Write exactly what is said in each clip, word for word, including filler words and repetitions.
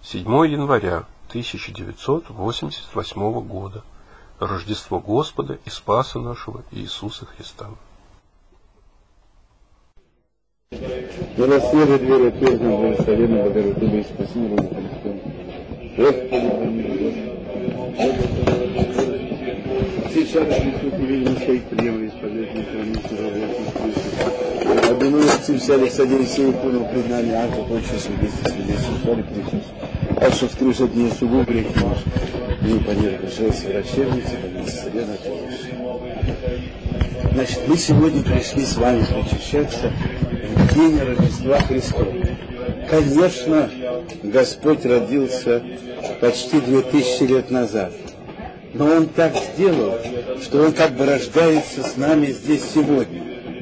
седьмого января тысяча девятьсот восемьдесят восьмого года. Рождество Господа и Спаса нашего Иисуса Христа. Милосердие, двери отвержена, благословенна, Богородица, и спаси мир Христом. Господи, помилуй. Сейчас Христос невидимо своих приемов исповедных хранителей работы. Обвиную отцы взяли, садили сей понял признание, акта, прочее свидетельство, свидетельство, славе Христос. А что вскрыш от нее сугуб грех наш, и понер пришелся врачебницы, поднес себе на Значит, мы сегодня пришли с вами причащаться в день Рождества Христова. Конечно, Господь родился почти две тысячи лет назад. Но Он так сделал, что Он как бы рождается с нами здесь сегодня.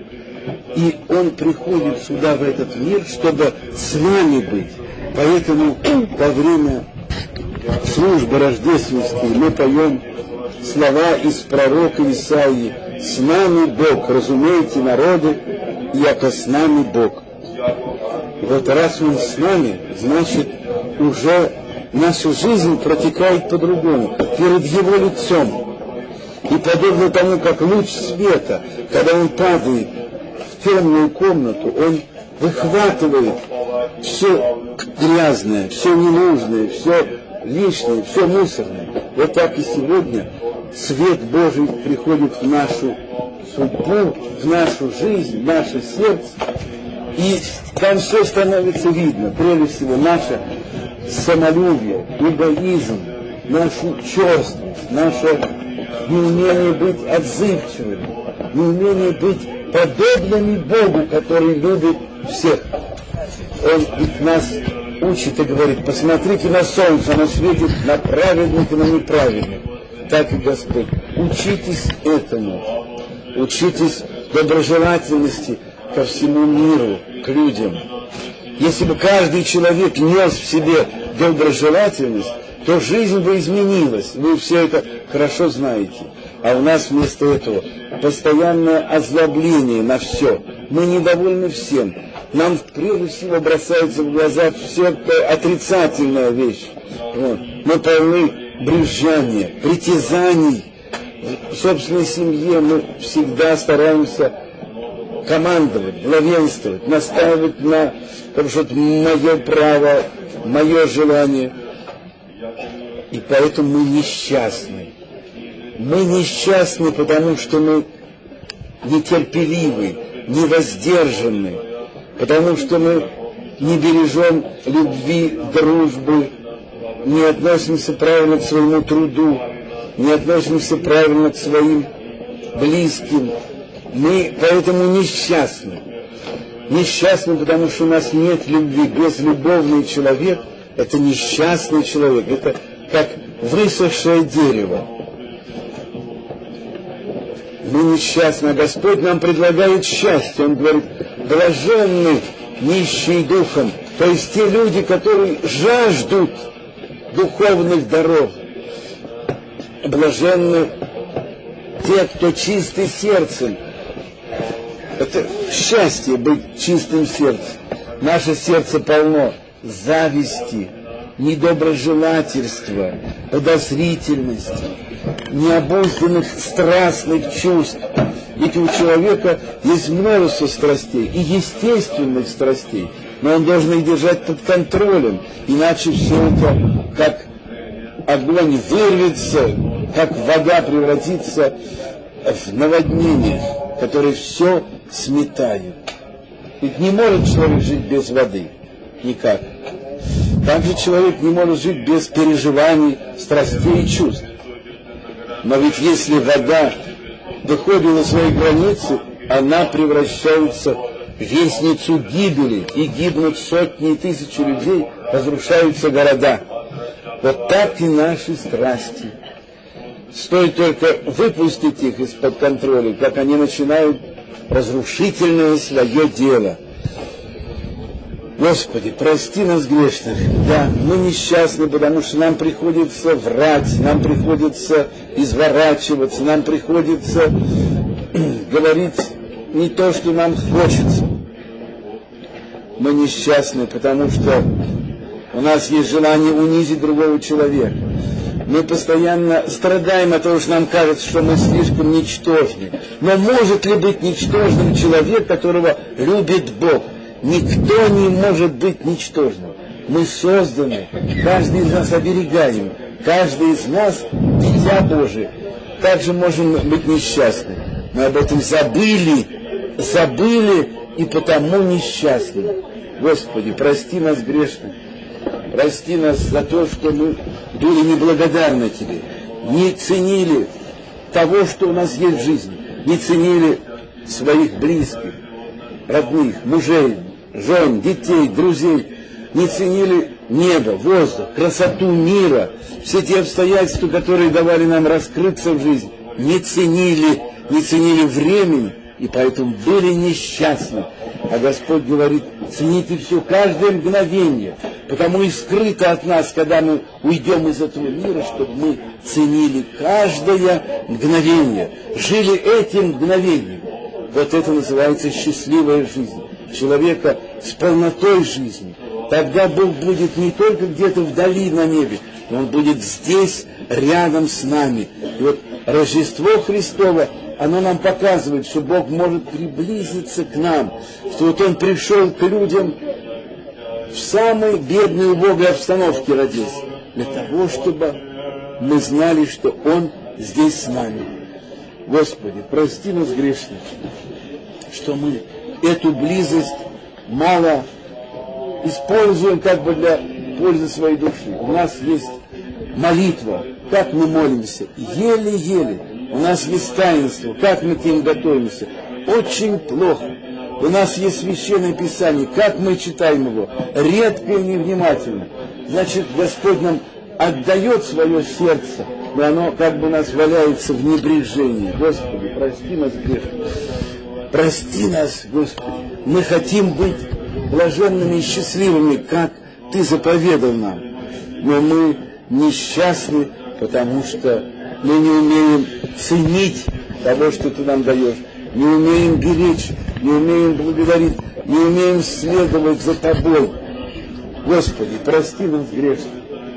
И Он приходит сюда, в этот мир, чтобы с нами быть. Поэтому во время службы рождественской мы поем слова из пророка Исаии: «С нами Бог, разумеете, народы, яко с нами Бог». И вот раз Он с нами, значит, уже наша жизнь протекает по-другому, перед Его лицом. И подобно тому, как луч света, когда он падает в темную комнату, он выхватывает все грязное, все ненужное, все лишнее, все мусорное. Вот так и сегодня свет Божий приходит в нашу судьбу, в нашу жизнь, в наше сердце, и там все становится видно. Прежде всего, наше самолюбие, эгоизм, нашу черствость, наше неумение быть отзывчивыми, неумение быть подобными Богу, который любит всех. Он ведь нас учит и говорит: посмотрите на солнце, оно светит на праведных и на неправедных. Так и Господь. Учитесь этому. Учитесь доброжелательности ко всему миру, к людям. Если бы каждый человек нес в себе доброжелательность, то жизнь бы изменилась. Вы все это хорошо знаете. А у нас вместо этого постоянное озлобление на все. Мы недовольны всем. Нам прежде всего бросается в глаза все это отрицательная вещь. Вот. Мы полны брюзжания, притязаний. В собственной семье мы всегда стараемся командовать, главенствовать, настаивать на том, что это мое право, мое желание. И поэтому мы несчастны. Мы несчастны, потому что мы нетерпеливы, невоздержаны, потому что мы не бережем любви, дружбы, не относимся правильно к своему труду, не относимся правильно к своим близким. Мы поэтому несчастны. Несчастны, потому что у нас нет любви. Безлюбовный человек — это несчастный человек. Это как высохшее дерево. Мы несчастны, а Господь нам предлагает счастье. Он говорит: блаженны нищие духом, то есть те люди, которые жаждут духовных даров. Блаженны те, кто чисты сердцем. Это счастье быть чистым сердцем. Наше сердце полно зависти, недоброжелательства, подозрительности, необузданных страстных чувств. Ведь у человека есть множество страстей, и естественных страстей, но он должен их держать под контролем, иначе все это, как огонь вырвется, как вода превратится в наводнение, которое все сметает. Ведь не может человек жить без воды. Никак. Также человек не может жить без переживаний, страстей и чувств. Но ведь если вода выходит на свои границы, она превращается в вестницу гибели, и гибнут сотни и тысячи людей, разрушаются города. Вот так и наши страсти. Стоит только выпустить их из-под контроля, как они начинают разрушительное свое дело. Господи, прости нас грешных. Да, мы несчастны, потому что нам приходится врать, нам приходится изворачиваться, нам приходится говорить не то, что нам хочется. Мы несчастны, потому что У нас есть желание унизить другого человека. Мы постоянно страдаем от того, что нам кажется, что мы слишком ничтожны. Но может ли быть ничтожным человек, которого любит Бог? Никто не может быть ничтожным. Мы созданы, каждый из нас оберегаем, каждый из нас дитя Божие. Также можем быть несчастны. Мы об этом забыли, забыли и потому несчастны. Господи, прости нас грешных. Прости нас за то, что мы были неблагодарны Тебе, не ценили того, что у нас есть в жизни, не ценили своих близких, родных, мужей, жен, детей, друзей, не ценили небо, воздух, красоту мира, все те обстоятельства, которые давали нам раскрыться в жизни, не ценили, не ценили времени, и поэтому были несчастны. А Господь говорит, цените все, каждое мгновение, потому и скрыто от нас, когда мы уйдем из этого мира, чтобы мы ценили каждое мгновение, жили этим мгновением. Вот это называется счастливая жизнь человека с полнотой жизни. Тогда Бог будет не только где-то вдали на небе, но Он будет здесь, рядом с нами. И вот Рождество Христово, оно нам показывает, что Бог может приблизиться к нам, что вот Он пришел к людям в самой бедной убогой обстановке родился, для того, чтобы мы знали, что Он здесь с нами. Господи, прости нас грешных, что мы эту близость мало используем как бы для пользы своей души. У нас есть молитва, как мы молимся, еле-еле. У нас есть таинство, как мы к ним готовимся, очень плохо. У нас есть Священное Писание, как мы читаем его, редко и невнимательно. Значит, Господь нам отдает свое сердце, но оно как бы у нас валяется в небрежении. Господи, прости нас грешных. Прости нас, Господи. Мы хотим быть блаженными и счастливыми, как Ты заповедал нам. Но мы несчастны, потому что мы не умеем ценить того, что Ты нам даешь. Не умеем беречь, не умеем благодарить, не умеем следовать за Тобой. Господи, прости нас грешных.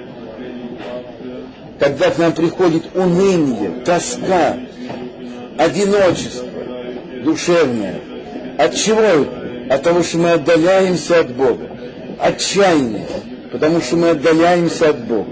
Когда к нам приходит уныние, тоска, одиночество душевное. От чего это? От того, что мы отдаляемся от Бога. Отчаяние, потому что мы отдаляемся от Бога.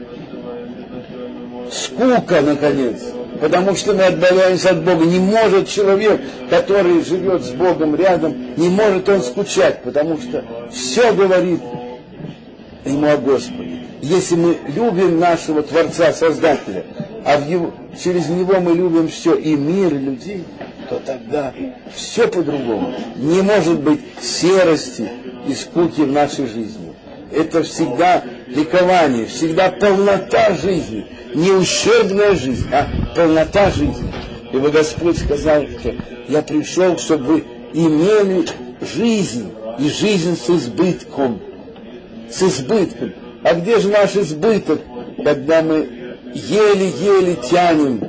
Скука, наконец, потому что мы отдаляемся от Бога. Не может человек, который живет с Богом рядом, не может он скучать, потому что все говорит ему о Господе. Если мы любим нашего Творца, Создателя, а в его, через Него мы любим все, и мир, и людей, то тогда все по-другому. Не может быть серости и скуки в нашей жизни. Это всегда ликование, всегда полнота жизни. Не ущербная жизнь, а полнота жизни. Ибо Господь сказал, что я пришел, чтобы вы имели жизнь, и жизнь с избытком. С избытком. А где же наш избыток, когда мы еле-еле тянем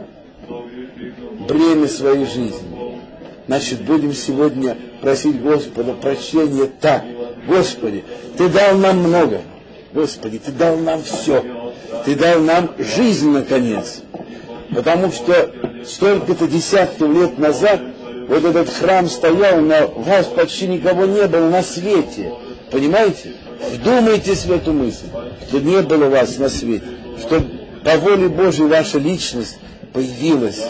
бремя своей жизни? Значит, будем сегодня просить Господа прощения так. Господи, Ты дал нам много. Господи, Ты дал нам все. Ты дал нам жизнь, наконец. Потому что столько-то десятков лет назад вот этот храм стоял, но вас почти никого не было на свете. Понимаете? Вдумайтесь в эту мысль, что не было вас на свете, что по воле Божьей ваша личность появилась.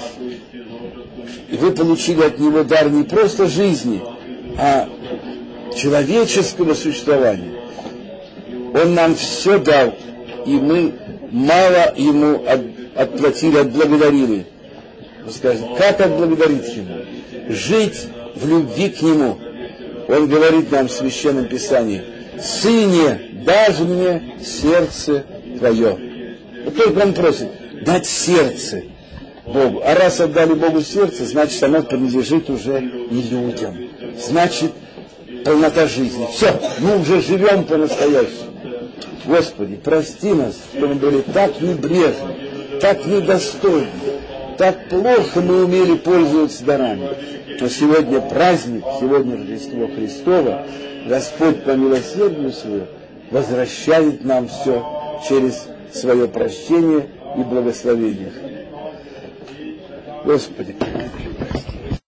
И вы получили от Него дар не просто жизни, а человеческого существования. Он нам все дал, и мы мало Ему от, отплатили, отблагодарили. Вы скажете, как отблагодарить Ему? Жить в любви к Нему. Он говорит нам в Священном Писании: «Сыне, дашь мне сердце твое». Вот только Он просит дать сердце Богу. А раз отдали Богу сердце, значит, оно принадлежит уже и людям. Значит, полнота жизни. Все, мы уже живем по-настоящему. Господи, прости нас, что мы были так небрежны, так недостойны, так плохо мы умели пользоваться дарами. Но сегодня праздник, сегодня Рождество Христово, Господь по милосердию Своему возвращает нам все через свое прощение и благословение. Господи,